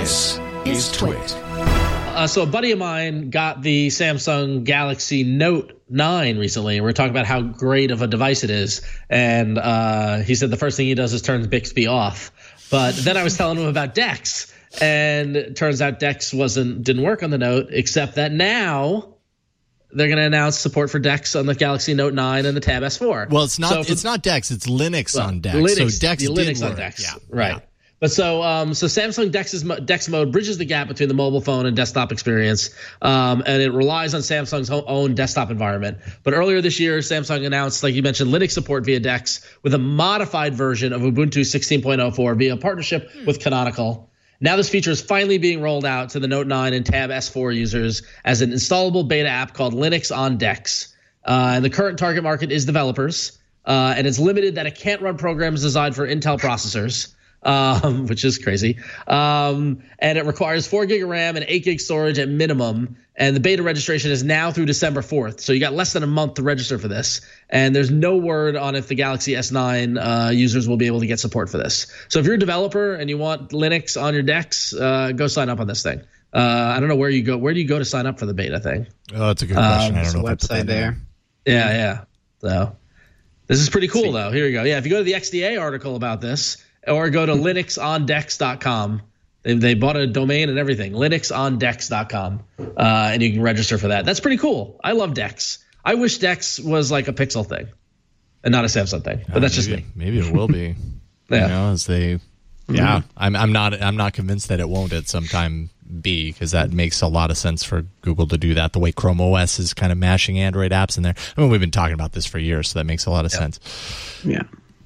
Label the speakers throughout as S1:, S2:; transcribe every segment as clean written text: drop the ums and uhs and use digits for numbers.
S1: This is Twit.
S2: So a buddy of mine got the Samsung Galaxy Note 9 recently, and we're talking about how great of a device it is. And he said the first thing he does is turn Bixby off. But then I was telling him about DeX, and it turns out DeX didn't work on the Note, except that now they're going to announce support for DeX on the Galaxy Note 9 and the Tab S4.
S3: Well, it's not. It's not DeX. It's Linux on DeX.
S2: Linux,
S3: so DeX did
S2: Linux
S3: work.
S2: on DeX,
S3: yeah,
S2: right?
S3: Yeah.
S2: But so Samsung DeX mode bridges the gap between the mobile phone and desktop experience, and it relies on Samsung's own desktop environment. But earlier this year, Samsung announced, like you mentioned, Linux support via DeX with a modified version of Ubuntu 16.04 via a partnership with Canonical. Now this feature is finally being rolled out to the Note 9 and Tab S4 users as an installable beta app called Linux on DeX. And the current target market is developers, and it's limited that it can't run programs designed for Intel processors. Which is crazy. And it requires 4 gig of RAM and 8 gig storage at minimum. And the beta registration is now through December 4th. So you got less than a month to register for this. And there's no word on if the Galaxy S9 users will be able to get support for this. So if you're a developer and you want Linux on your DeX, go sign up on this thing. I don't know where you go. Where do you go to sign up for the beta thing?
S3: Oh, that's a good question. I don't know.
S4: There's a website there.
S2: Yeah. So this is pretty cool, though. Here you go. Yeah, if you go to the XDA article about this, or go to linuxondex.com. They bought a domain and everything, linuxondex.com, and you can register for that. That's pretty cool. I love DeX. I wish DeX was like a Pixel thing and not a Samsung thing, but that's just me.
S3: Maybe it will be.
S2: Yeah.
S3: You know, as they. Yeah, I'm not convinced that it won't at some time be, because that makes a lot of sense for Google to do that. The way Chrome OS is kind of mashing Android apps in there. I mean, we've been talking about this for years, so that makes a lot of sense.
S4: Yeah.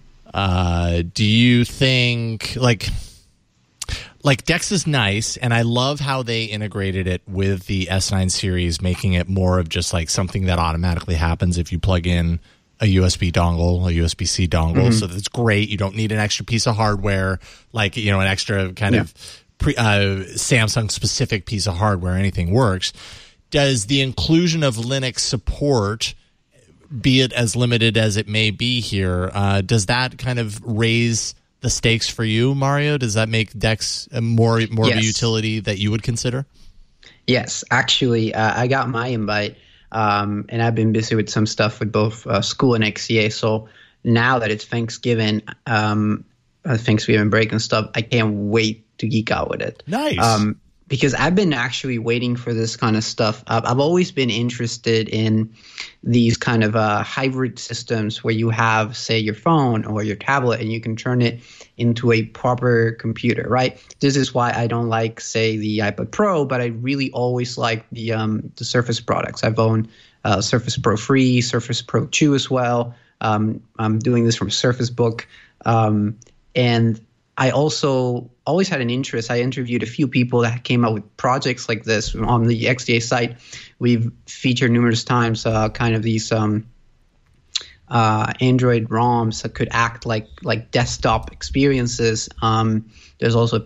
S3: Do you think like DeX is nice, and I love how they integrated it with the S9 series, making it more of just like something that automatically happens if you plug in a USB dongle, a USB-C dongle. So that's great. You don't need an extra piece of hardware, like, you know, an extra kind of Samsung specific piece of hardware. Anything works. Does the inclusion of Linux support, be it as limited as it may be here, does that kind of raise the stakes for you, Mario? Does that make DeX more of a utility that you would consider?
S4: Yes, actually, I got my invite, and I've been busy with some stuff with both school and XCA. So now that it's Thanksgiving break and stuff, I can't wait to geek out with it.
S3: Nice.
S4: Because I've been actually waiting for this kind of stuff. I've always been interested in these kind of hybrid systems where you have, say, your phone or your tablet, and you can turn it into a proper computer, right? This is why I don't like, say, the iPad Pro, but I really always like the Surface products. I've owned Surface Pro 3, Surface Pro 2 as well. I'm doing this from Surface Book. And I also always had an interest. I interviewed a few people that came up with projects like this on the XDA site. We've featured numerous times kind of these Android ROMs that could act like desktop experiences. There's also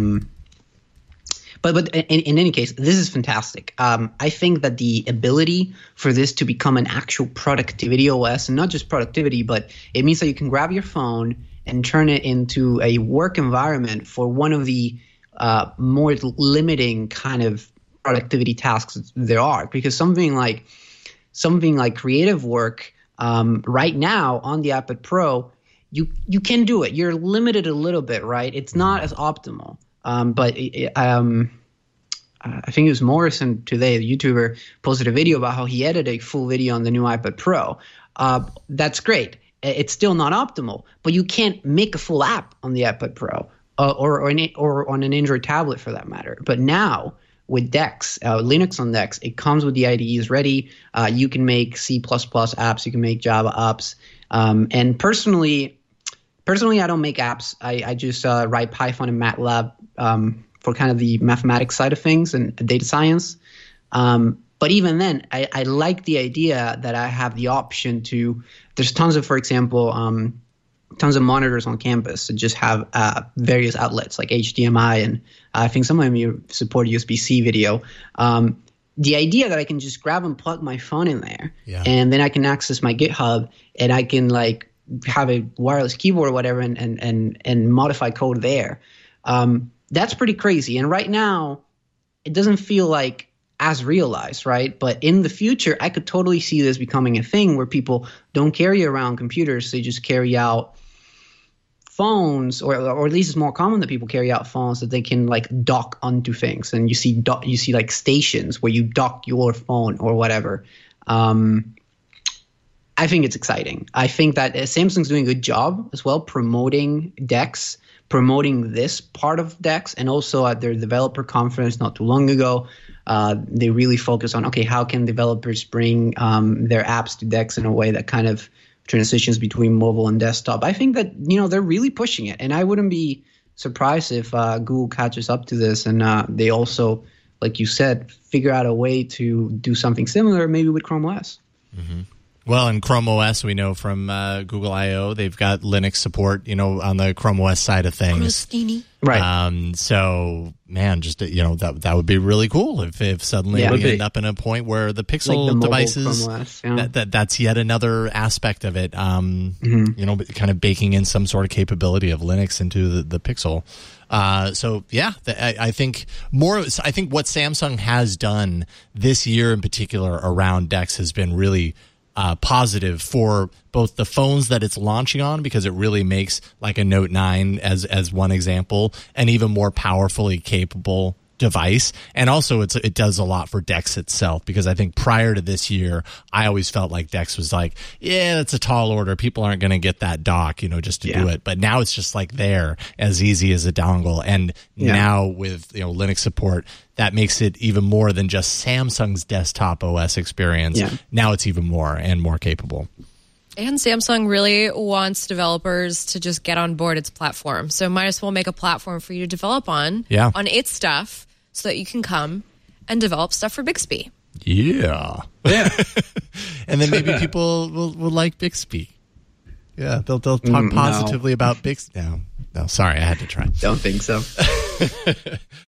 S4: but in any case, this is fantastic. I think that the ability for this to become an actual productivity OS, and not just productivity, but it means that you can grab your phone and turn it into a work environment for one of the more limiting kind of productivity tasks there are. Because something like creative work right now on the iPad Pro, you can do it. You're limited a little bit, right? It's not as optimal. But I think it was Morrison today, the YouTuber, posted a video about how he edited a full video on the new iPad Pro. That's great. It's still not optimal, but you can't make a full app on the iPad Pro or on an Android tablet for that matter. But now with DeX, Linux on DeX, it comes with the IDEs ready. You can make C++ apps. You can make Java apps. And personally, I don't make apps. I just write Python and MATLAB for kind of the mathematics side of things and data science. But even then, I like the idea that I have the option to – there's tons of, for example, tons of monitors on campus that just have various outlets like HDMI, and I think some of them support USB-C video. The idea that I can just grab and plug my phone in there, and then I can access my GitHub, and I can have a wireless keyboard or whatever and modify code there. That's pretty crazy. And right now, it doesn't feel like as realized, right? But in the future, I could totally see this becoming a thing where people don't carry around computers. They just carry out phones, or at least it's more common that people carry out phones that they can like dock onto things. And you see like stations where you dock your phone or whatever. I think it's exciting. I think that Samsung's doing a good job as well promoting DeX, promoting this part of DeX, and also at their developer conference not too long ago, they really focus on, okay, how can developers bring their apps to DeX in a way that kind of transitions between mobile and desktop. I think that, they're really pushing it, and I wouldn't be surprised if Google catches up to this and they also, like you said, figure out a way to do something similar, maybe with Chrome OS.
S3: Mm-hmm. Well, in Chrome OS, we know from Google I/O, they've got Linux support, on the Chrome OS side of things.
S4: Right.
S3: So, man, just that would be really cool if suddenly we end up in a point where the Pixel
S4: like the
S3: devices,
S4: Chrome OS, yeah.
S3: that's yet another aspect of it. Kind of baking in some sort of capability of Linux into the Pixel. I think what Samsung has done this year in particular around DeX has been really positive for both the phones that it's launching on, because it really makes like a Note 9 as one example an even more powerfully capable device, and also it does a lot for DeX itself, because I think prior to this year I always felt like DeX was like, yeah, that's a tall order, people aren't going to get that dock just to do it, but now it's just like there, as easy as a dongle, and now with Linux support, that makes it even more than just Samsung's desktop OS experience. Now it's even more and more capable.
S1: And Samsung really wants developers to just get on board its platform. So might as well make a platform for you to develop on its stuff, so that you can come and develop stuff for Bixby.
S3: Yeah. And then maybe people will like Bixby. Yeah, they'll talk positively about Bixby. No, sorry, I had to try.
S4: Don't think so.